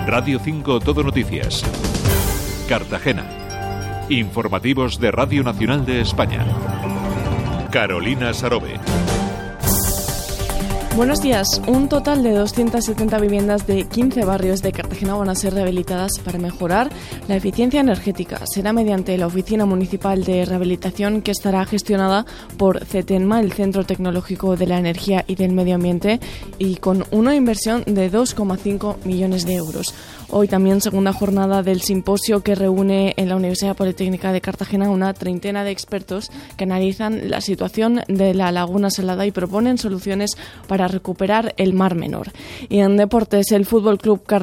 Radio 5 Todo Noticias. Cartagena. Informativos de Radio Nacional de España. Carolina Sarobe. Buenos días. Un total de 270 viviendas de 15 barrios de Cartagena van a ser rehabilitadas para mejorar la eficiencia energética. Será mediante la Oficina Municipal de Rehabilitación, que estará gestionada por CETENMA, el Centro Tecnológico de la Energía y del Medio Ambiente, y con una inversión de 2,5 millones de euros. Hoy también segunda jornada del simposio que reúne en la Universidad Politécnica de Cartagena una treintena de expertos que analizan la situación de la Laguna Salada y proponen soluciones para recuperar el Mar Menor. Y en deportes, el Fútbol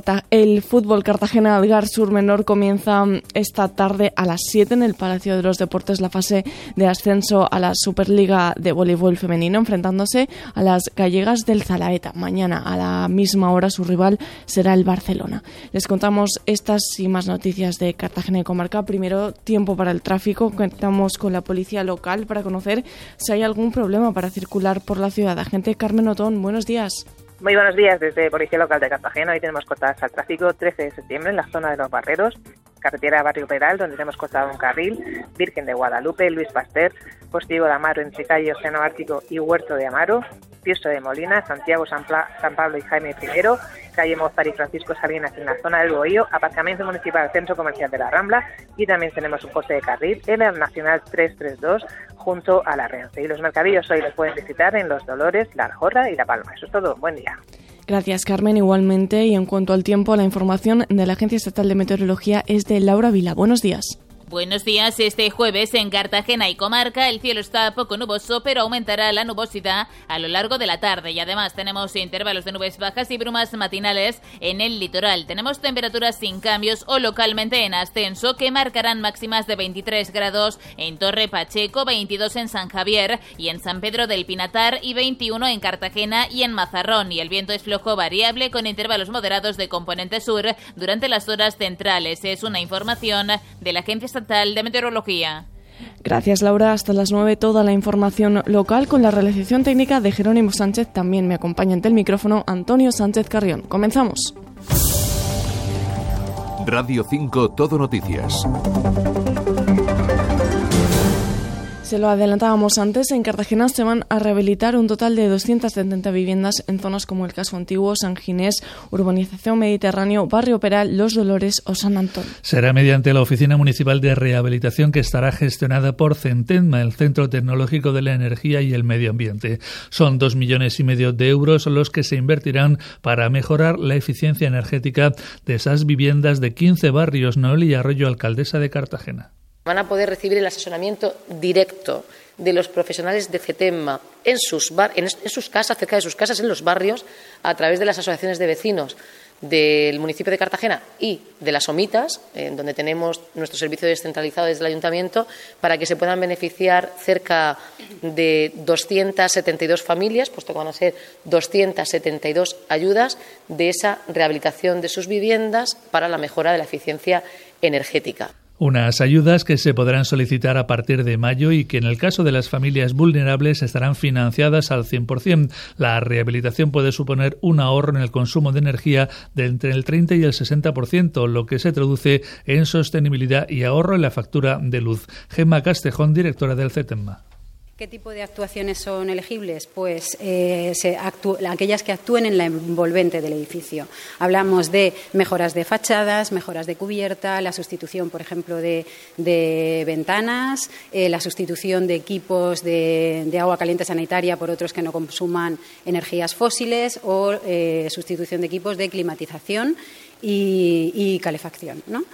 Cartagena Algar Sur Menor comienza esta tarde a las 7 en el Palacio de los Deportes la fase de ascenso a la Superliga de Voleibol Femenino, enfrentándose a las gallegas del Zalaeta. Mañana a la misma hora su rival será el Barcelona. Les contamos estas y más noticias de Cartagena y comarca. Primero, tiempo para el tráfico. Contamos con la policía local para conocer si hay algún problema para circular por la ciudad. Agente Carmen Otón, buenos días. Muy buenos días desde Policía Local de Cartagena. Hoy tenemos cortadas al tráfico 13 de septiembre en la zona de los Barreros, carretera Barrio Peral, donde tenemos cortado un carril, Virgen de Guadalupe, Luis Pasteur, Postigo de Amaro entre calle Océano Ártico y Huerto de Amaro, Tirso de Molina, Santiago, San Pablo y Jaime I, calle Mozart y Francisco Salinas en la zona del Bohío, aparcamiento municipal Centro Comercial de la Rambla, y también tenemos un corte de carril en el Nacional 332 junto a la Renfe. Y los mercadillos hoy los pueden visitar en Los Dolores, La Aljorra y La Palma. Eso es todo. Buen día. Gracias, Carmen. Igualmente, y en cuanto al tiempo, la información de la Agencia Estatal de Meteorología es de Laura Vila. Buenos días. Buenos días. Este jueves en Cartagena y comarca el cielo está poco nuboso, pero aumentará la nubosidad a lo largo de la tarde y además tenemos intervalos de nubes bajas y brumas matinales en el litoral. Tenemos temperaturas sin cambios o localmente en ascenso que marcarán máximas de 23 grados en Torre Pacheco, 22 en San Javier y en San Pedro del Pinatar y 21 en Cartagena y en Mazarrón. Y el viento es flojo variable con intervalos moderados de componente sur durante las horas centrales. Es una información de la Agencia Estatal de Meteorología. Gracias, Laura. Hasta las 9 toda la información local con la realización técnica de Jerónimo Sánchez. También me acompaña ante el micrófono Antonio Sánchez Carrión. Comenzamos. Radio 5 Todo Noticias. Se lo adelantábamos antes, en Cartagena se van a rehabilitar un total de 270 viviendas en zonas como el Casco Antiguo, San Ginés, Urbanización Mediterráneo, Barrio Peral, Los Dolores o San Antón. Será mediante la Oficina Municipal de Rehabilitación que estará gestionada por CETENMA, el Centro Tecnológico de la Energía y el Medio Ambiente. Son 2,5 millones de euros los que se invertirán para mejorar la eficiencia energética de esas viviendas de 15 barrios. Noelia Arroyo, alcaldesa de Cartagena. Van a poder recibir el asesoramiento directo de los profesionales de CETENMA en sus casas, cerca de sus casas, en los barrios, a través de las asociaciones de vecinos del municipio de Cartagena y de las Omitas, en donde tenemos nuestro servicio descentralizado desde el ayuntamiento, para que se puedan beneficiar cerca de 272 familias, puesto que van a ser 272 ayudas de esa rehabilitación de sus viviendas para la mejora de la eficiencia energética. Unas ayudas que se podrán solicitar a partir de mayo y que en el caso de las familias vulnerables estarán financiadas al 100%. La rehabilitación puede suponer un ahorro en el consumo de energía de entre el 30 y el 60%, lo que se traduce en sostenibilidad y ahorro en la factura de luz. Gemma Castejón, directora del CETENMA. ¿Qué tipo de actuaciones son elegibles? Pues aquellas que actúen en la envolvente del edificio. Hablamos de mejoras de fachadas, mejoras de cubierta, la sustitución, por ejemplo, de ventanas, la sustitución de equipos de agua caliente sanitaria por otros que no consuman energías fósiles o sustitución de equipos de climatización y calefacción, ¿no?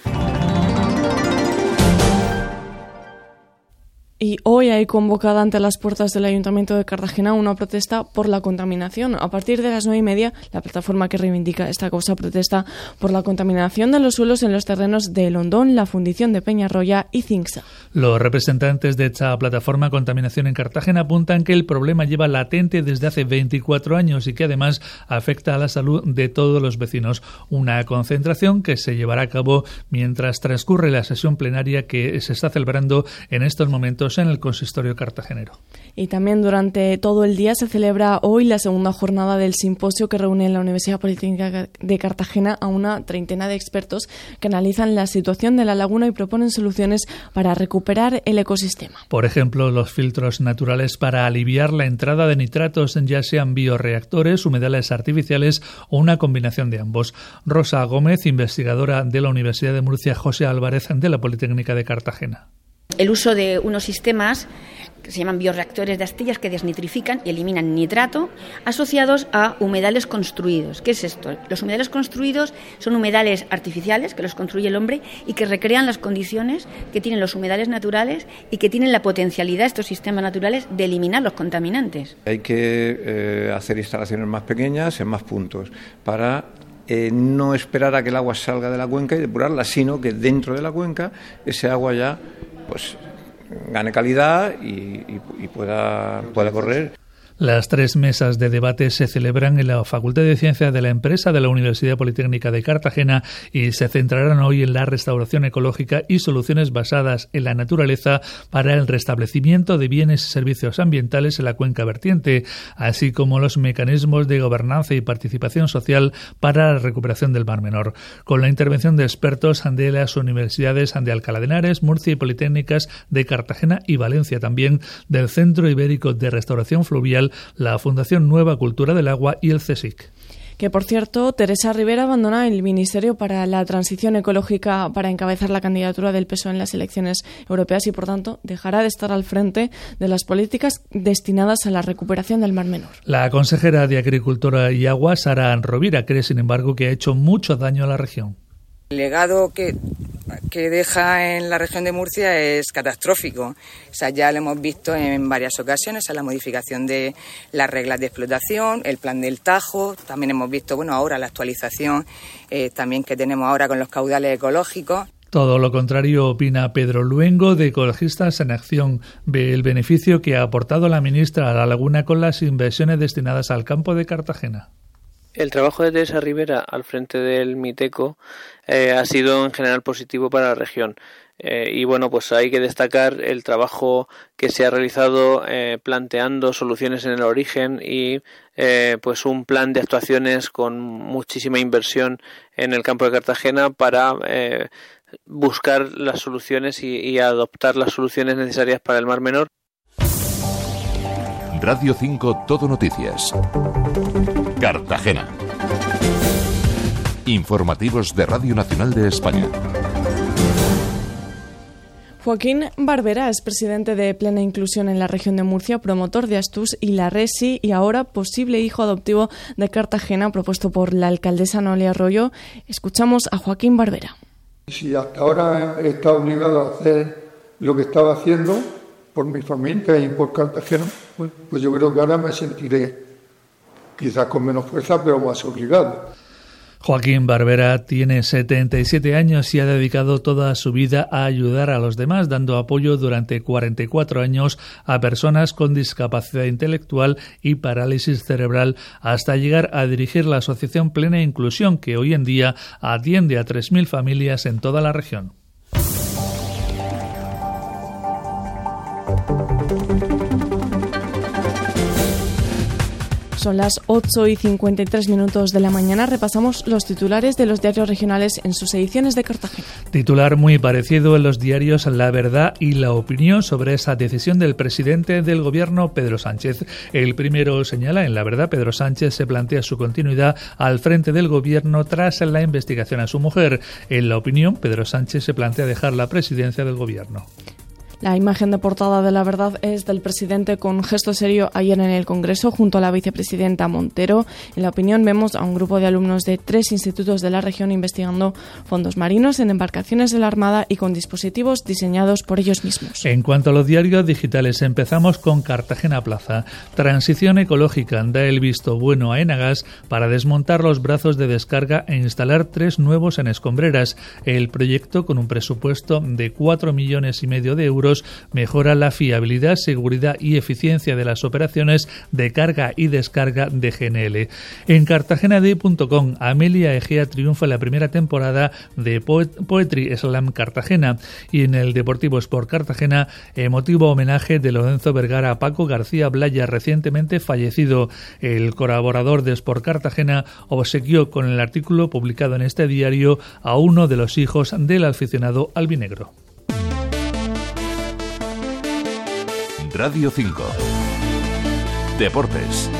Y hoy hay convocada ante las puertas del Ayuntamiento de Cartagena una protesta por la contaminación. A partir de las 9:30, la plataforma que reivindica esta causa protesta por la contaminación de los suelos en los terrenos de Londón, la Fundición de Peñarroya y Cincsa. Los representantes de esta plataforma Contaminación en Cartagena apuntan que el problema lleva latente desde hace 24 años y que además afecta a la salud de todos los vecinos. Una concentración que se llevará a cabo mientras transcurre la sesión plenaria que se está celebrando en estos momentos expertos en el consistorio cartagenero. Y también durante todo el día se celebra hoy la segunda jornada del simposio que reúne en la Universidad Politécnica de Cartagena a una treintena de expertos que analizan la situación de la laguna y proponen soluciones para recuperar el ecosistema. Por ejemplo, los filtros naturales para aliviar la entrada de nitratos, ya sean bioreactores, humedales artificiales o una combinación de ambos. Rosa Gómez, investigadora de la Universidad de Murcia, José Álvarez de la Politécnica de Cartagena. El uso de unos sistemas que se llaman bioreactores de astillas que desnitrifican y eliminan nitrato asociados a humedales construidos. ¿Qué es esto? Los humedales construidos son humedales artificiales que los construye el hombre y que recrean las condiciones que tienen los humedales naturales y que tienen la potencialidad, estos sistemas naturales, de eliminar los contaminantes. Hay que hacer instalaciones más pequeñas en más puntos para no esperar a que el agua salga de la cuenca y depurarla, sino que dentro de la cuenca ese agua ya gane calidad y pueda correr. Las 3 mesas de debate se celebran en la Facultad de Ciencias de la Empresa de la Universidad Politécnica de Cartagena y se centrarán hoy en la restauración ecológica y soluciones basadas en la naturaleza para el restablecimiento de bienes y servicios ambientales en la cuenca vertiente, así como los mecanismos de gobernanza y participación social para la recuperación del Mar Menor. Con la intervención de expertos de las universidades de Alcalá de Henares, Murcia y Politécnicas de Cartagena y Valencia, también del Centro Ibérico de Restauración Fluvial, la Fundación Nueva Cultura del Agua y el CSIC. Que, por cierto, Teresa Rivera abandona el Ministerio para la Transición Ecológica para encabezar la candidatura del PSOE en las elecciones europeas y, por tanto, dejará de estar al frente de las políticas destinadas a la recuperación del Mar Menor. La consejera de Agricultura y Agua, Sara Rovira, cree, sin embargo, que ha hecho mucho daño a la región. El legado que deja en la región de Murcia es catastrófico. O sea, ya lo hemos visto en varias ocasiones, la modificación de las reglas de explotación, el plan del Tajo, también hemos visto, ahora la actualización también que tenemos ahora con los caudales ecológicos. Todo lo contrario opina Pedro Luengo, de Ecologistas en Acción. Ve el beneficio que ha aportado la ministra a la laguna con las inversiones destinadas al campo de Cartagena. El trabajo de Teresa Rivera al frente del Miteco ha sido en general positivo para la región. Y pues hay que destacar el trabajo que se ha realizado planteando soluciones en el origen y un plan de actuaciones con muchísima inversión en el campo de Cartagena para buscar las soluciones y adoptar las soluciones necesarias para el Mar Menor. Radio 5 Todo Noticias. Cartagena. Informativos de Radio Nacional de España. Joaquín Barbera es presidente de Plena Inclusión en la región de Murcia, promotor de Astús y la Resi y ahora posible hijo adoptivo de Cartagena, propuesto por la alcaldesa Noelia Arroyo. Escuchamos a Joaquín Barbera. Si hasta ahora he estado obligado a hacer lo que estaba haciendo por mi familia y por Cartagena, pues yo creo que ahora me sentiré quizás con menos fuerza, pero más obligado. Joaquín Barbera tiene 77 años y ha dedicado toda su vida a ayudar a los demás, dando apoyo durante 44 años a personas con discapacidad intelectual y parálisis cerebral, hasta llegar a dirigir la asociación Plena Inclusión, que hoy en día atiende a 3.000 familias en toda la región. Son las 8:53 de la mañana. Repasamos los titulares de los diarios regionales en sus ediciones de Cartagena. Titular muy parecido en los diarios La Verdad y La Opinión sobre esa decisión del presidente del gobierno, Pedro Sánchez. El primero señala: en La Verdad, Pedro Sánchez se plantea su continuidad al frente del gobierno tras la investigación a su mujer. En La Opinión, Pedro Sánchez se plantea dejar la presidencia del gobierno. La imagen de portada de La Verdad es del presidente con gesto serio ayer en el Congreso junto a la vicepresidenta Montero. En La Opinión vemos a un grupo de alumnos de 3 institutos de la región investigando fondos marinos en embarcaciones de la Armada y con dispositivos diseñados por ellos mismos. En cuanto a los diarios digitales, empezamos con Cartagena Plaza. Transición ecológica da el visto bueno a Enagas para desmontar los brazos de descarga e instalar 3 nuevos en escombreras. El proyecto, con un presupuesto de 4,5 millones de euros, euros, mejora la fiabilidad, seguridad y eficiencia de las operaciones de carga y descarga de GNL. En cartagenady.com, Amelia Egea triunfa en la primera temporada de Poetry Slam Cartagena, y en el Deportivo Sport Cartagena, emotivo homenaje de Lorenzo Vergara a Paco García Blaya, recientemente fallecido. El colaborador de Sport Cartagena obsequió con el artículo publicado en este diario a uno de los hijos del aficionado albinegro. Radio 5. Deportes.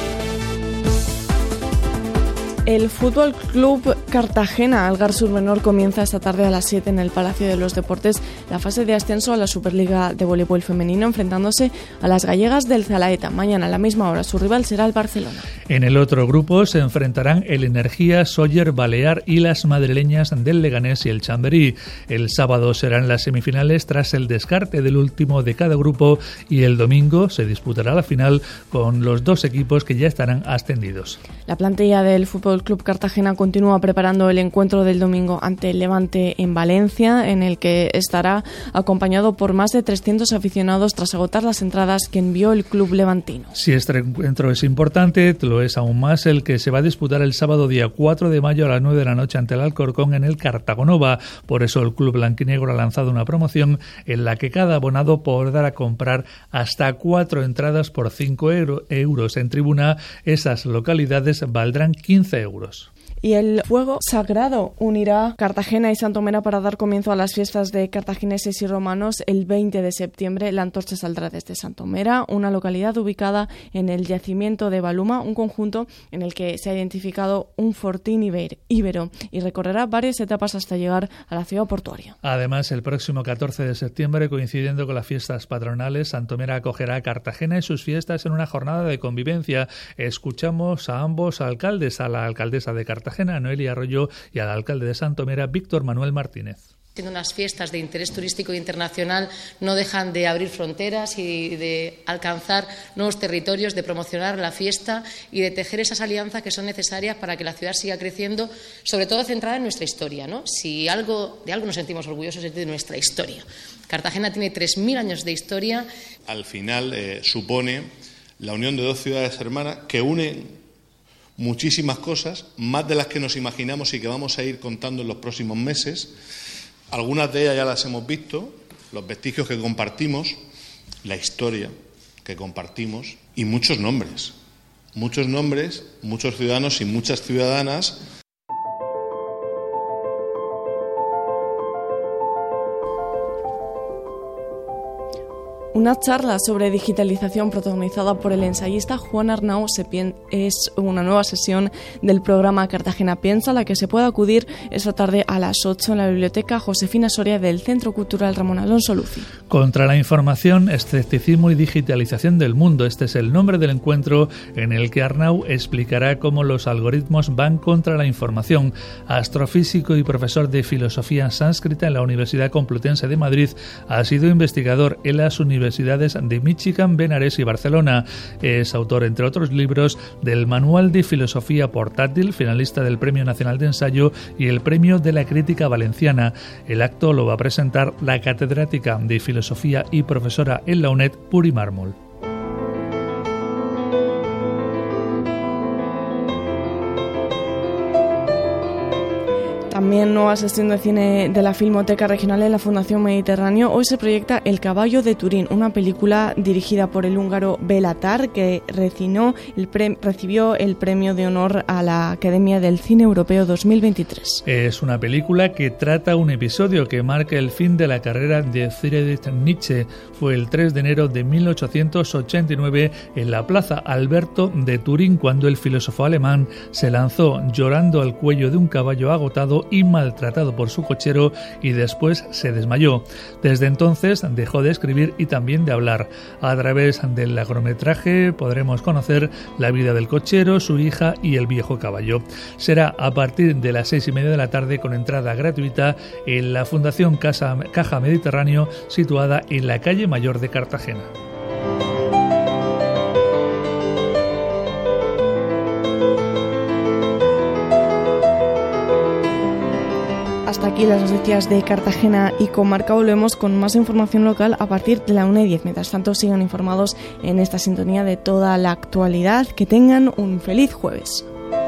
El Fútbol Club Cartagena Algar Surmenor comienza esta tarde a las 7 en el Palacio de los Deportes la fase de ascenso a la Superliga de Voleibol Femenino, enfrentándose a las gallegas del Zalaeta. Mañana a la misma hora su rival será el Barcelona. En el otro grupo se enfrentarán el Energía, Sóller, Balear y las madrileñas del Leganés y el Chamberí. El sábado serán las semifinales tras el descarte del último de cada grupo, y el domingo se disputará la final con los dos equipos que ya estarán ascendidos. La plantilla del Fútbol Club Cartagena continúa preparando el encuentro del domingo ante el Levante en Valencia, en el que estará acompañado por más de 300 aficionados tras agotar las entradas que envió el club levantino. Si este encuentro es importante, lo es aún más el que se va a disputar el sábado día 4 de mayo a las 9 de la noche ante el Alcorcón en el Cartagonova. Por eso el club blanquinegro ha lanzado una promoción en la que cada abonado podrá comprar hasta 4 entradas por 5 euros en tribuna. Esas localidades valdrán 15 euros. Y el fuego sagrado unirá Cartagena y Santomera para dar comienzo a las fiestas de cartagineses y romanos el 20 de septiembre. La antorcha saldrá desde Santomera, una localidad ubicada en el yacimiento de Baluma, un conjunto en el que se ha identificado un fortín íbero, y recorrerá varias etapas hasta llegar a la ciudad portuaria. Además, el próximo 14 de septiembre, coincidiendo con las fiestas patronales, Santomera acogerá a Cartagena y sus fiestas en una jornada de convivencia. Escuchamos a ambos alcaldes, a la alcaldesa de Cartagena, Noelia Arroyo, y al alcalde de Santomera, Víctor Manuel Martínez. Siendo unas fiestas de interés turístico internacional, no dejan de abrir fronteras y de alcanzar nuevos territorios, de promocionar la fiesta y de tejer esas alianzas que son necesarias para que la ciudad siga creciendo, sobre todo centrada en nuestra historia, ¿no? Si de algo nos sentimos orgullosos es de nuestra historia. Cartagena tiene 3.000 años de historia. Al final supone la unión de dos ciudades hermanas que unen muchísimas cosas, más de las que nos imaginamos y que vamos a ir contando en los próximos meses. Algunas de ellas ya las hemos visto, los vestigios que compartimos, la historia que compartimos y muchos nombres, muchos ciudadanos y muchas ciudadanas. Una charla sobre digitalización protagonizada por el ensayista Juan Arnau es una nueva sesión del programa Cartagena Piensa, a la que se puede acudir esta tarde a las 8 en la Biblioteca Josefina Soria del Centro Cultural Ramón Alonso Luci. Contra la información, escepticismo y digitalización del mundo. Este es el nombre del encuentro en el que Arnau explicará cómo los algoritmos van contra la información. Astrofísico y profesor de filosofía sánscrita en la Universidad Complutense de Madrid, ha sido investigador en las universidades de Michigan, Benares y Barcelona. Es autor, entre otros libros, del Manual de Filosofía Portátil, finalista del Premio Nacional de Ensayo y el Premio de la Crítica Valenciana. El acto lo va a presentar la catedrática de Filosofía y profesora en la UNED, Puri Mármol. También nueva sesión de cine de la Filmoteca Regional en la Fundación Mediterráneo. Hoy se proyecta El caballo de Turín, una película dirigida por el húngaro Béla Tarr, que recibió el premio de honor a la Academia del Cine Europeo 2023. Es una película que trata un episodio que marca el fin de la carrera de Friedrich Nietzsche. Fue el 3 de enero de 1889 en la Plaza Alberto de Turín, cuando el filósofo alemán se lanzó llorando al cuello de un caballo agotado y maltratado por su cochero, y después se desmayó. Desde entonces dejó de escribir y también de hablar. A través del largometraje podremos conocer la vida del cochero, su hija y el viejo caballo. Será a partir de las 6:30 de la tarde, con entrada gratuita, en la Fundación Caja Mediterráneo, situada en la calle Mayor de Cartagena. Hasta aquí las noticias de Cartagena y comarca. Volvemos con más información local a partir de la 1:10. Mientras tanto, sigan informados en esta sintonía de toda la actualidad. Que tengan un feliz jueves.